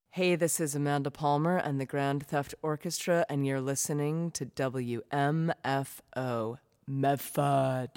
Hey, this is Amanda Palmer and the Grand Theft Orchestra, and you're listening to WMFO, Medford.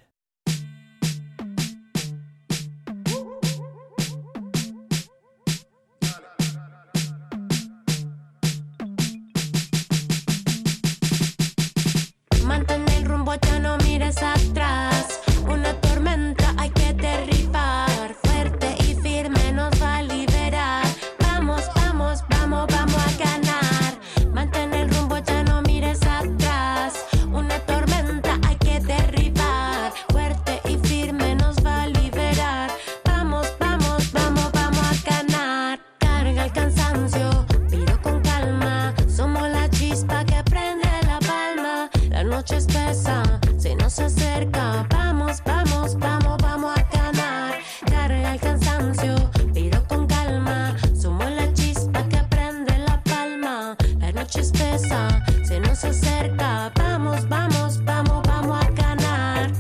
Mantén el rumbo, ya no mires atrás. Una tormenta hay que derribar. Fuerte y firme nos va a liberar. Vamos, vamos, vamos, vamos a ganar. Mantén el rumbo, ya no mires atrás. Una tormenta hay que derribar. Fuerte y firme nos va a liberar. Vamos, vamos, vamos, vamos a ganar. Carga el cansancio, pero con calma. Somos la chispa que prende la palma. La noche es espesa, se nos acerca. Vamos, vamos, vamos, vamos a ganar. Carga el cansancio, pero con calma. Somos la chispa que prende la palma. La noche es espesa, se nos acerca. Vamos, vamos, vamos, vamos a ganar.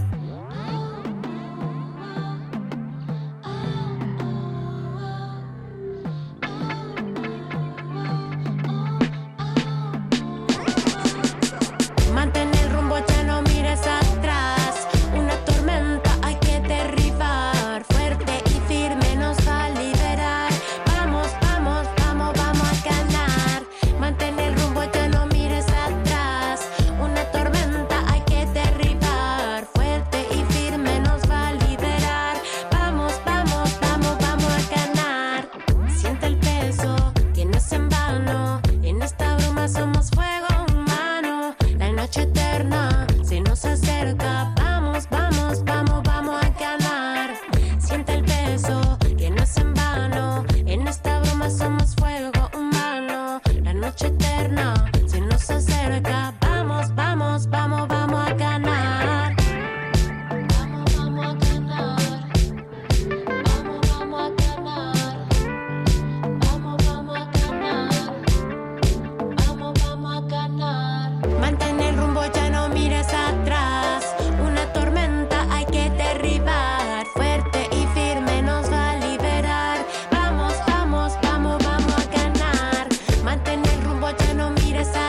Mantén el rumbo, ya no mires atrás. Una tormenta hay que derribar. Fuerte y firme nos va a liberar. Vamos, vamos, vamos, vamos a ganar. Mantén el rumbo, ya no mires atrás. Una tormenta hay que derribar. Fuerte y firme nos va a liberar. Vamos, vamos, vamos, vamos a ganar. Siente el peso, que no es en vano. En esta bruma somos fuego humano. La noche eterna se nos acerca. Vamos, vamos, vamos, vamos a ganar. Siente el peso, que no es en vano. En esta broma somos fuego humano. La noche eterna se nos acerca. Vamos, vamos, vamos, vamos a ganar. Vamos, vamos a ganar. Vamos, vamos a ganar. Vamos, vamos a ganar. Vamos, vamos a ganar. Mantén el rumbo, ya no mires atrás. Una tormenta hay que derribar. Fuerte y firme nos va a liberar. Vamos, vamos, vamos, vamos a ganar. Mantén el rumbo, ya no mires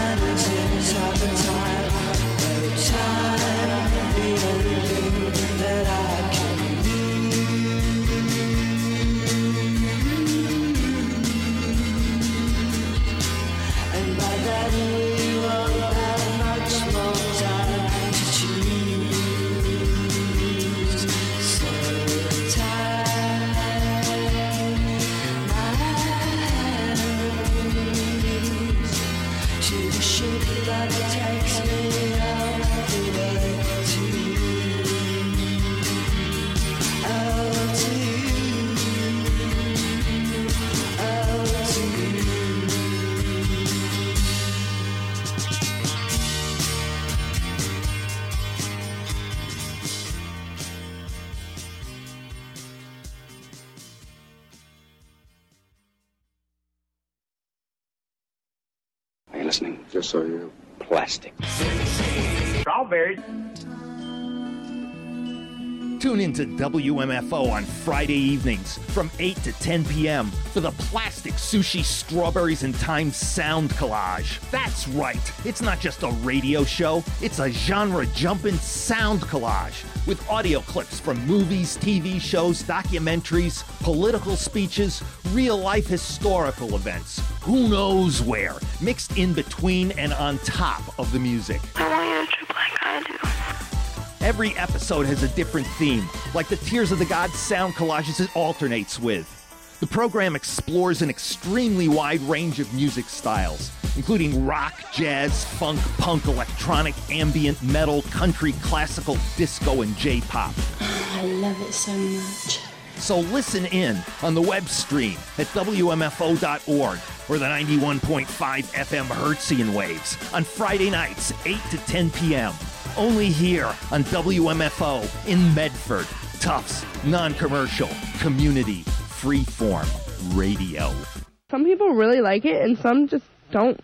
Listening, just so you plastic. Strawberries. Tune in to WMFO on Friday evenings from 8 to 10 p.m. for the Plastic Sushi Strawberries and Time Sound Collage. That's right, it's not just a radio show, it's a genre-jumping sound collage with audio clips from movies, TV shows, documentaries, political speeches, real-life historical events, who knows where, mixed in between and on top of the music. I want you to trip like I do. Every episode has a different theme, like the Tears of the Gods sound collages it alternates with. The program explores an extremely wide range of music styles, including rock, jazz, funk, punk, electronic, ambient, metal, country, classical, disco, and J-pop. I love it so much. So listen in on the web stream at WMFO.org or the 91.5 FM Hertzian waves on Friday nights, 8 to 10 p.m. Only here on WMFO in Medford. Tufts, non-commercial, community, freeform radio. Some people really like it and some just don't.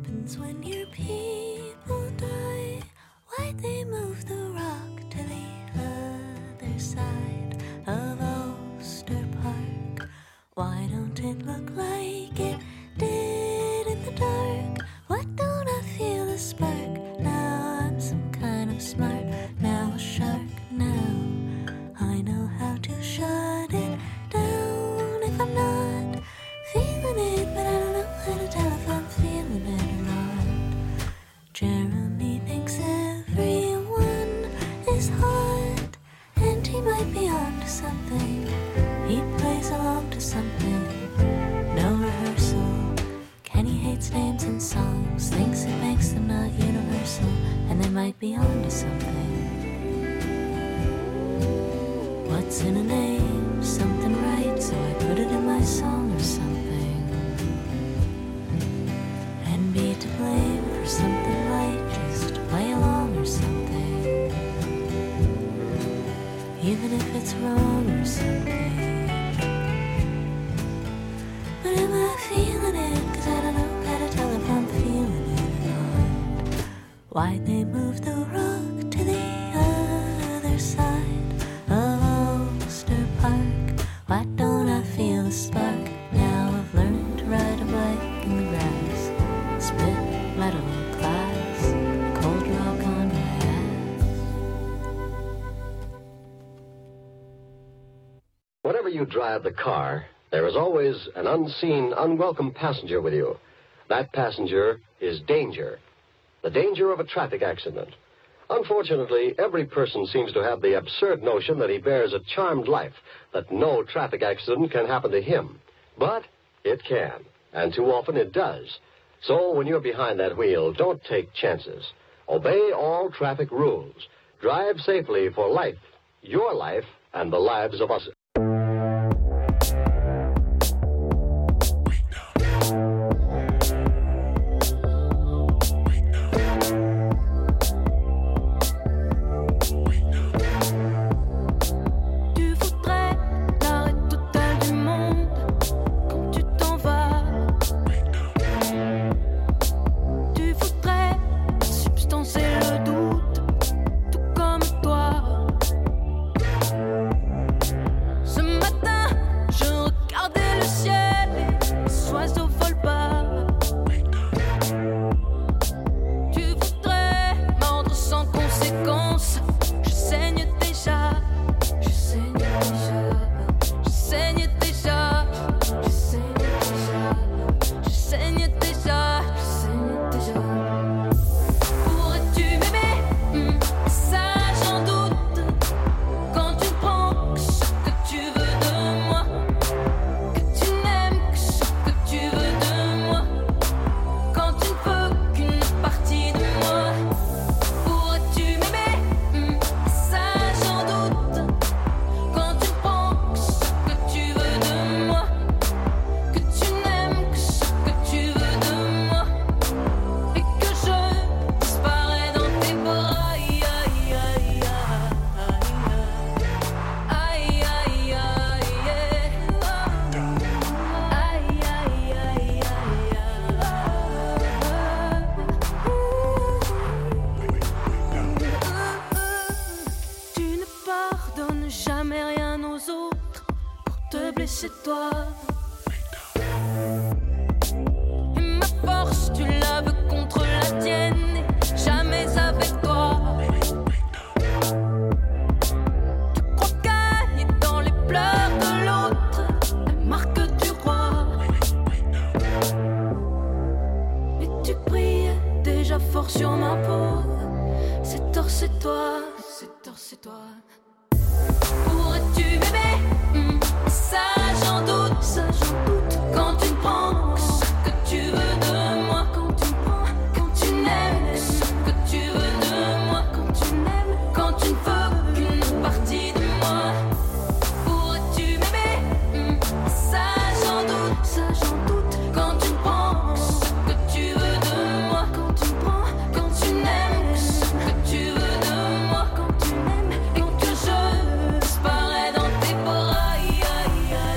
happens when your people die? Why'd they move the rock to the other side of Ulster Park? Why don't it look like it did in the dark? Why don't I feel a spark? Now I'm some kind of smart, now a shark. Now I know how to shut it down if I'm not feeling it, but I don't know how to tell if I'm feeling it or not. Jeremy thinks everyone is hot, and he might be on to something. He plays along to something. No rehearsal. Kenny hates names and songs, thinks it makes them not universal, and they might be on to something. What's in a name? Something right, so I put it in my song or something. And be to blame for something light, just to play along or something. Even if it's wrong or something. But am I feeling it? 'Cause I don't know how to tell if I'm feeling it or not. Why'd they move the rock to the other side of Ulster Park? Why don't I feel the spark? Now I've learned to ride a bike in the grass. Spit metal glass, cold rock on my ass. Whenever you drive the car, there is always an unseen, unwelcome passenger with you. That passenger is danger. The danger of a traffic accident. Unfortunately, every person seems to have the absurd notion that he bears a charmed life, that no traffic accident can happen to him. But it can, and too often it does. So when you're behind that wheel, don't take chances. Obey all traffic rules. Drive safely for life, your life, and the lives of us. chez toi. Et ma force, tu la veux contre la tienne, et jamais avec toi. Tu crois gagner dans les pleurs de l'autre, la marque du roi. Mais tu brilles déjà fort sur ma peau. C'est tort, c'est toi, c'est tort, c'est toi. Pourrais-tu m'aimer? Ça j'en doute, quand tu me prends ce que tu veux de moi, quand tu me prends, quand tu n'aimes ce que tu veux de moi, quand tu n'aimes, quand tu ne veux qu'une partie de moi. Pourrais-tu m'aimer? Ça j'en doute, quand tu me prends ce que tu veux de moi, quand tu me prends, quand tu n'aimes ce que tu veux de moi, quand tu n'aimes, et que je disparais dans tes bras.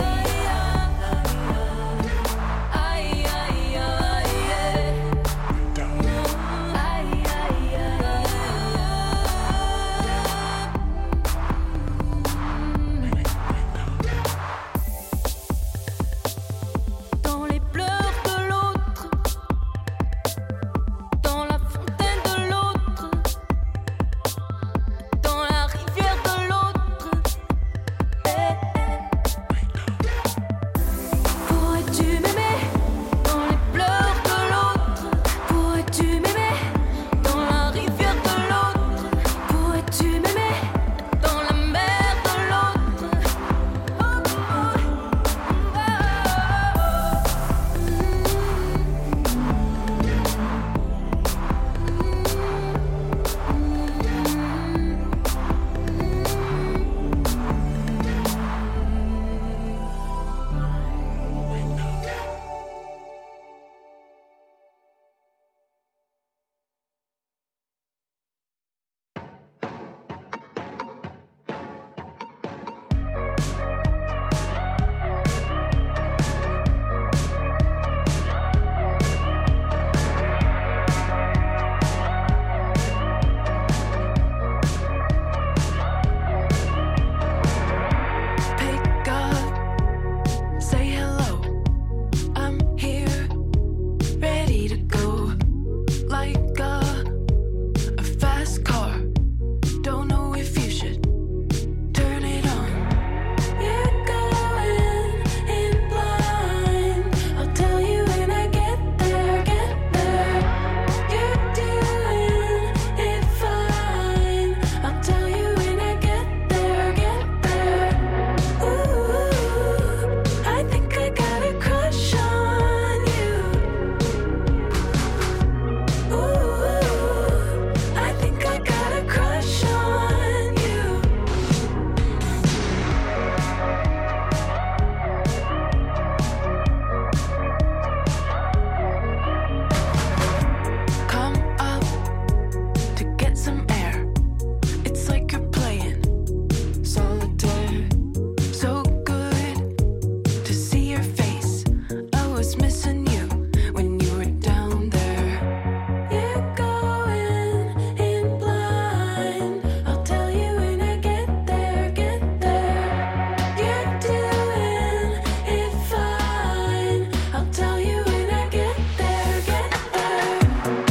was missing you when you were down there. You're going in blind. I'll tell you when I get there, get there. You're doing it fine. I'll tell you when I get there, get there.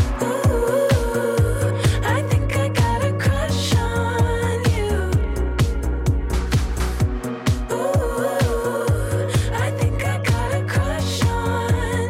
Ooh, I think I got a crush on you. Ooh, I think I got a crush on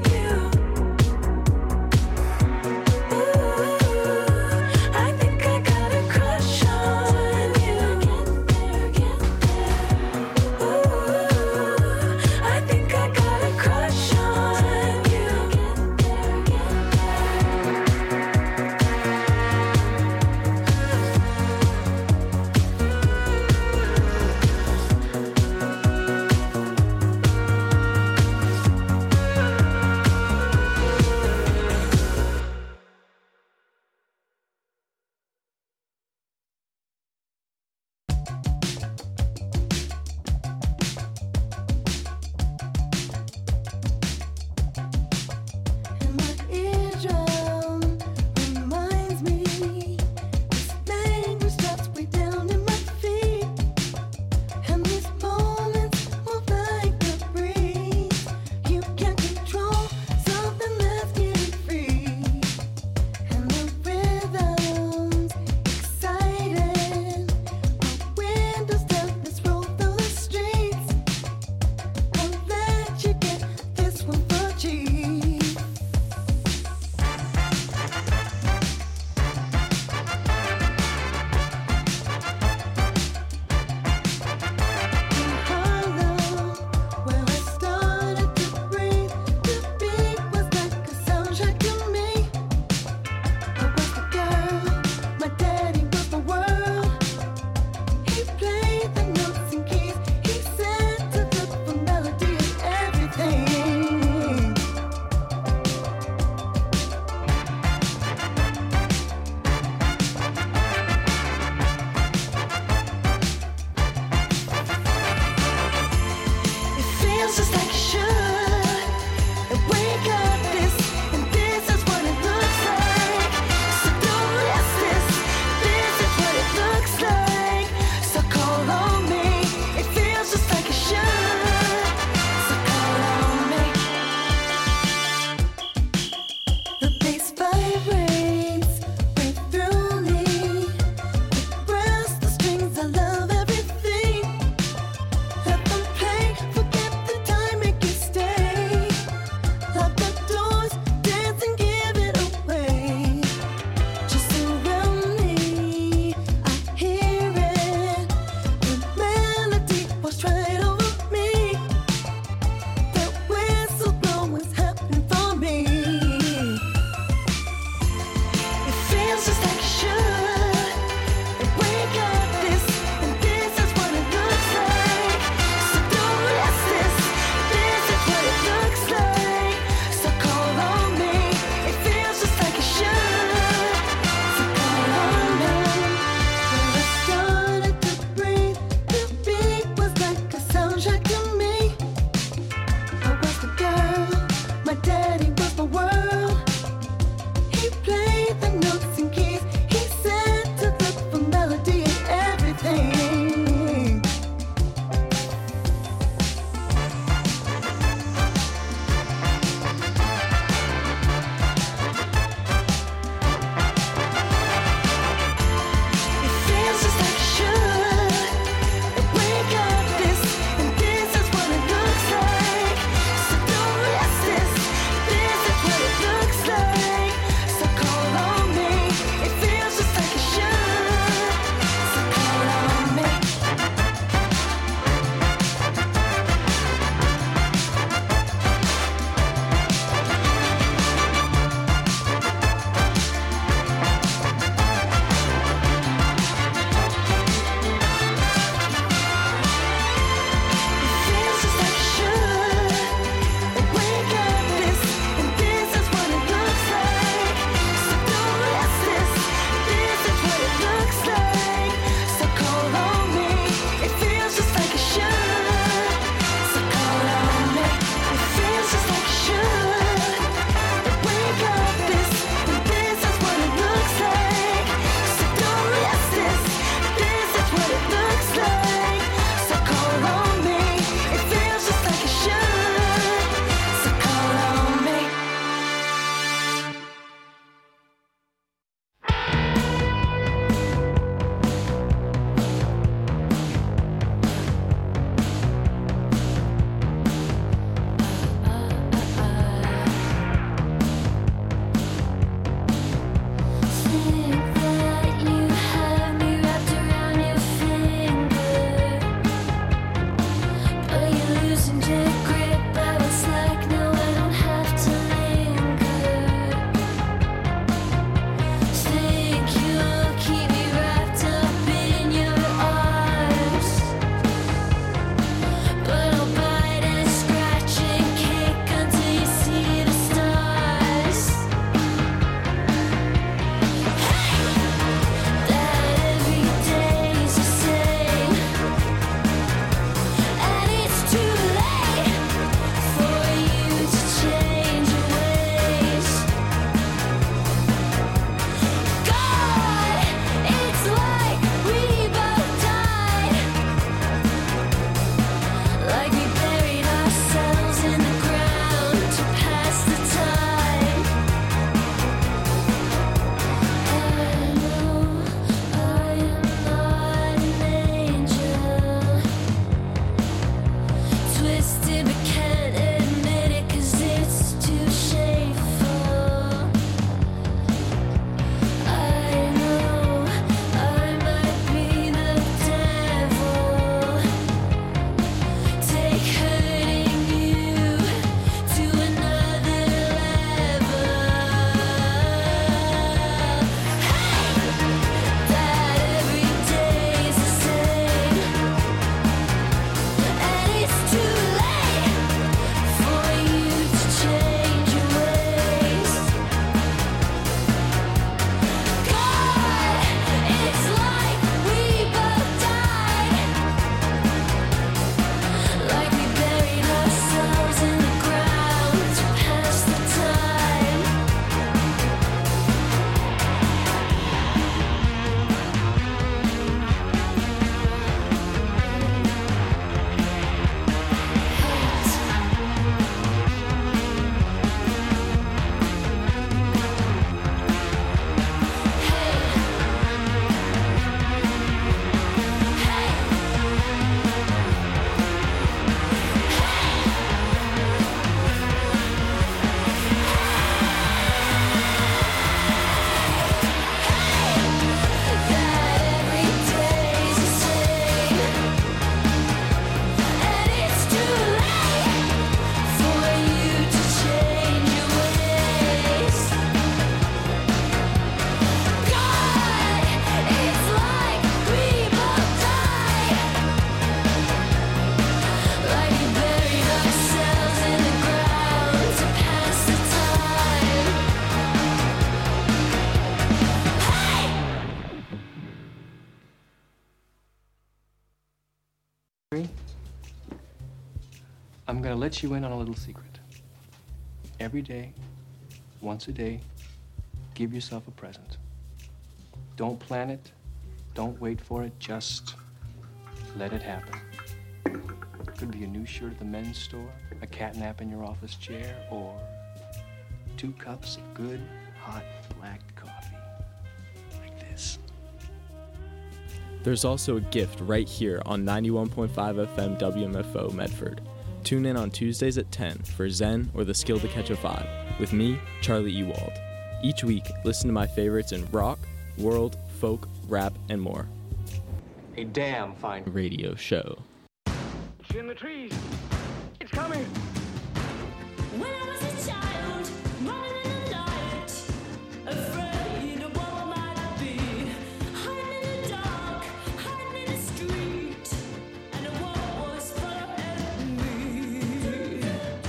let you in on a little secret. Every day, once a day, give yourself a present. Don't plan it. Don't wait for it. Just let it happen. Could be a new shirt at the men's store, a cat nap in your office chair, or 2 cups of good, hot, black coffee. Like this. There's also a gift right here on 91.5 FM WMFO Medford. Tune in on Tuesdays at 10 for Zen or the Skill to Catch a Vibe with me, Charlie Ewald. Each week, listen to my favorites in rock, world, folk, rap, and more. A damn fine radio show. It's in the trees. It's coming. When I was a child, running in the night, afraid of what I might be, hiding in the dark, hiding in the street, and the world was full of enemy.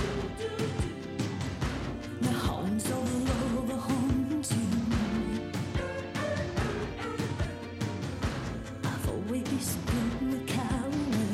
The hounds of love are haunting. I've always been the coward.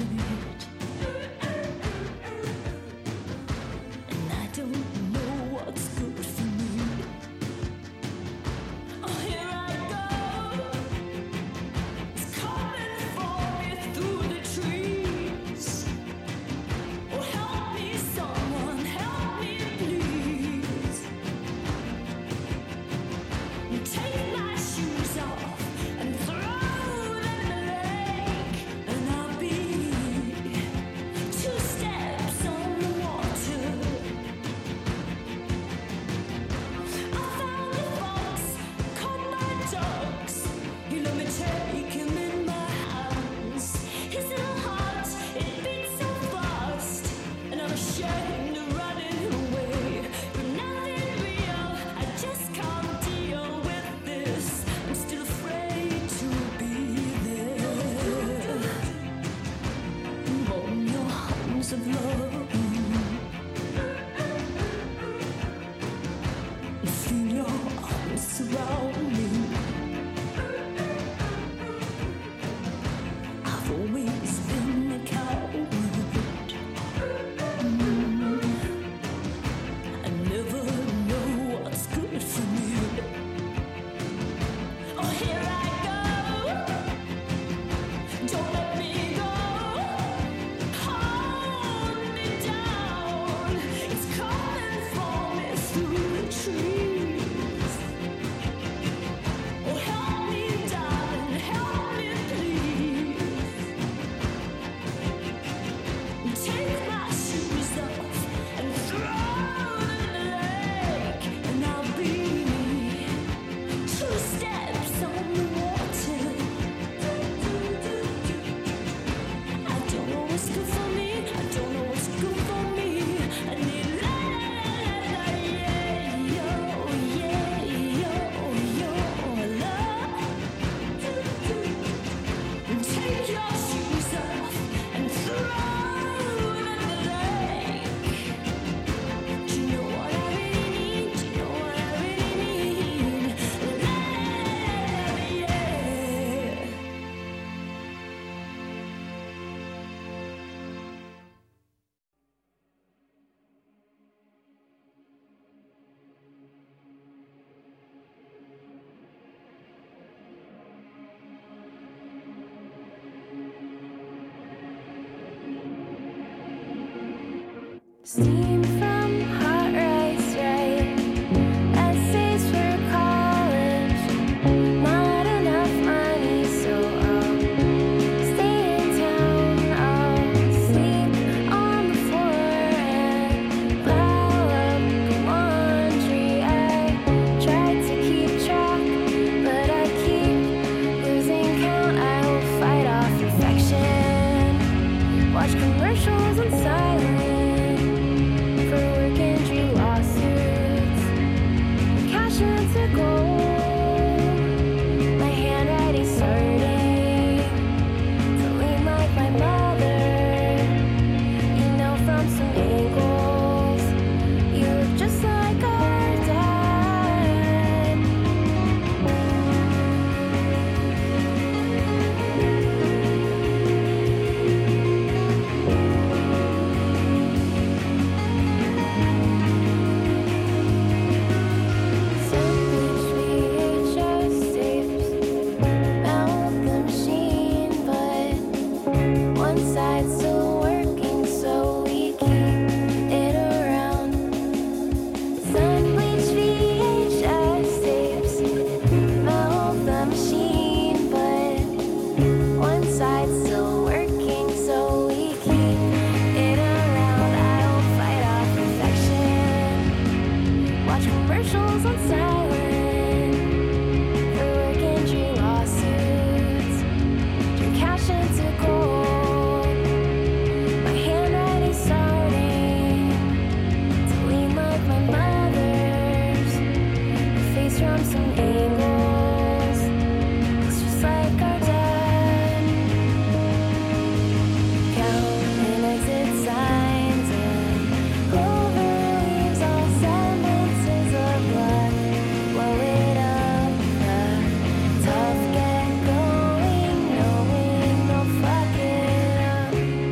Steam from hot rice, right? Essays for college. Not enough money, so I'll stay in town. I'll sleep on the floor and pile up the laundry. I tried to keep track, but I keep losing count. I will fight off infection. Watch commercials in silence. socials on silent. For work injury lawsuits. Turn cash into gold. My handwriting's starting to lean like my mother's. Her face from some angles looks just like our dad. Counting exit signs and clover leaves, all semblances of blood. Blow it up, the tough get going, knowing they'll fuck it up.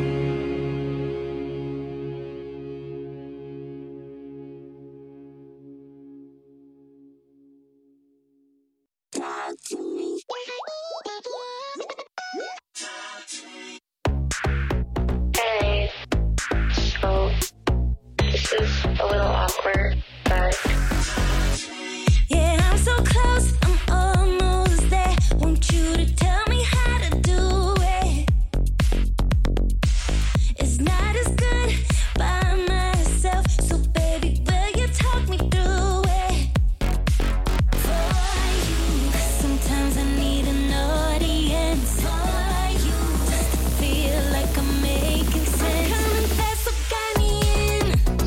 Hey, so this is a little awkward, but Yeah, I'm so close, I'm almost there. Want you to tell me how to do it. It's not as good by myself, so baby, will you talk me through it? For you, sometimes I need an audience. For you, just to feel like I'm making sense. Coming fast, so got me in.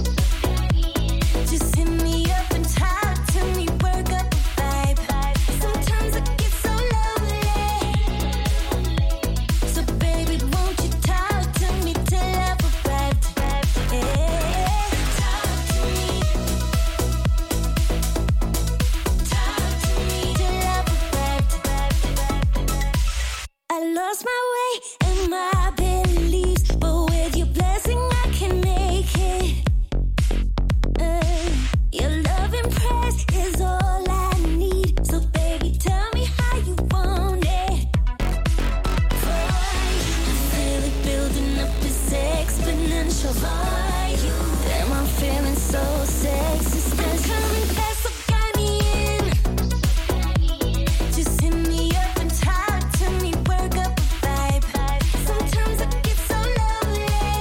Just hit me up and talk to me, work up a vibe. Sometimes I get so lonely. So baby, won't you talk to me till I've arrived? Talk to me. Talk to me till I've arrived. I lost my way and my beliefs, but with your blessing I can make it. Your love and praise is all I need. So baby, tell me how you want it. For you, I feel it building up, it's exponential. For you, damn, I'm feeling so sexy. I'm coming fast, so got me in. Just hit me up and talk to me, work up a vibe. Sometimes I get so lonely.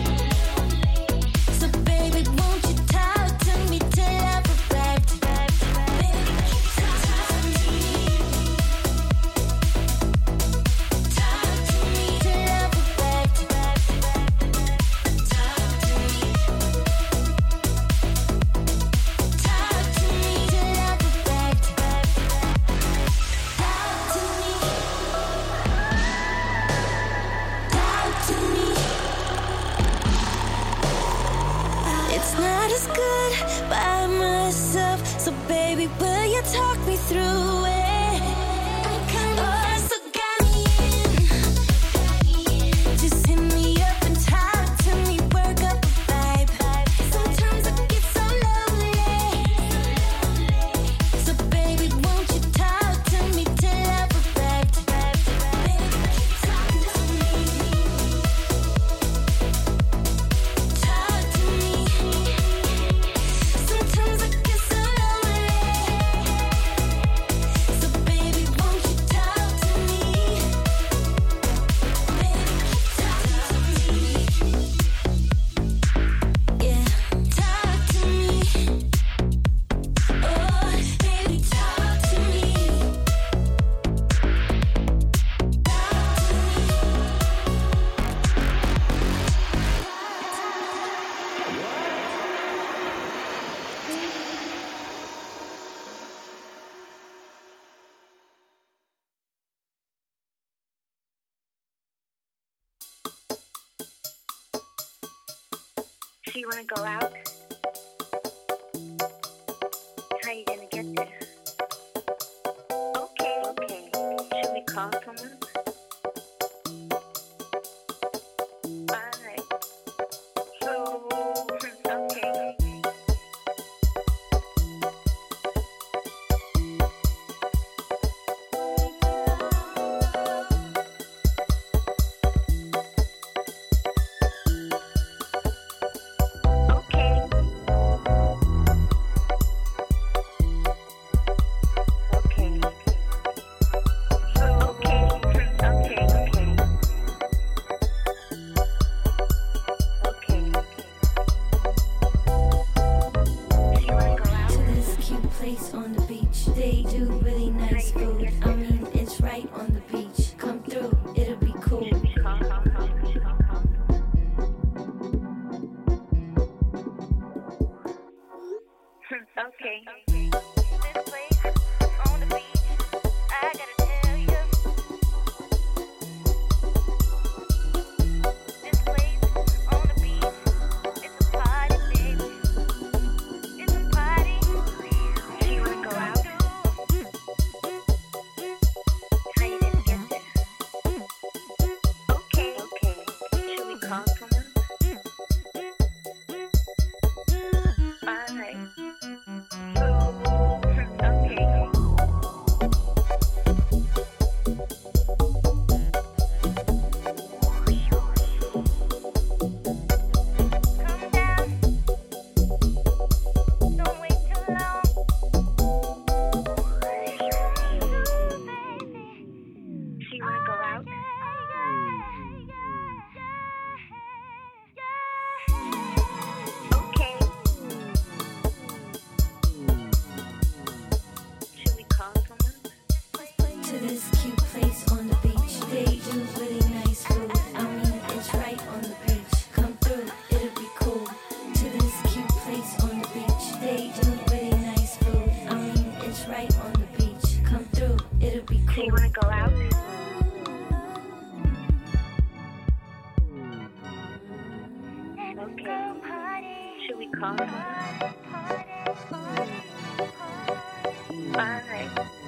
So baby, won't you talk to me till I've arrived? Baby, talk to me. Talk to me till I've arrived. Talk to me. Talk to me till I've arrived. Talk to me. It's not as good by myself, so baby, will you talk me through it? I'm kind of so got me in. Just hit me up and talk to me, work up a vibe. Sometimes I get so lonely. So baby, won't you talk to me till I've arrived? Baby, talk to me. Talk to me. Sometimes I get so lonely. So baby, won't you talk to me? Baby, talk to me. Yeah, talk to me. Oh, baby, talk to me. so you want to go out? How are you gonna get there? Okay. Should we call someone? Alright. So, okay. Okay. Okay. This place on the beach, I gotta tell you. This place on the beach, it's a party, baby. It's a party. Do you wanna go out? How you didn't get there? Okay. Should we call someone? Alright. To this cute place on the beach, they do really nice food. I mean, it's right on the beach. Come through, it'll be cool. To this cute place on the beach, they do really nice food. I mean, it's right on the beach. Come through, it'll be cool. You wanna go out? Okay. Should we call someone? Alright.